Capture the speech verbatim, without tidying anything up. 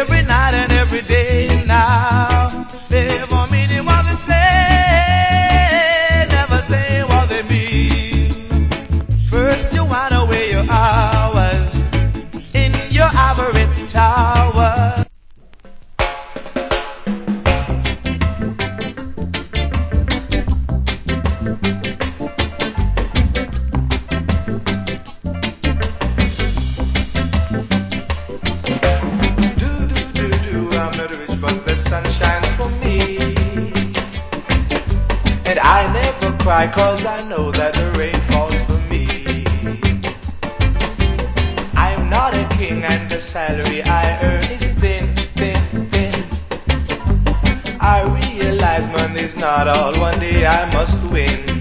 every night and every day now. Never meaning what they say, never say what they mean. First you whine away your hours in your ivory tower. And I never cry, cause I know that the rain falls for me. I'm not a king and the salary I earn is thin, thin, thin. I realize money's not all, one day I must win.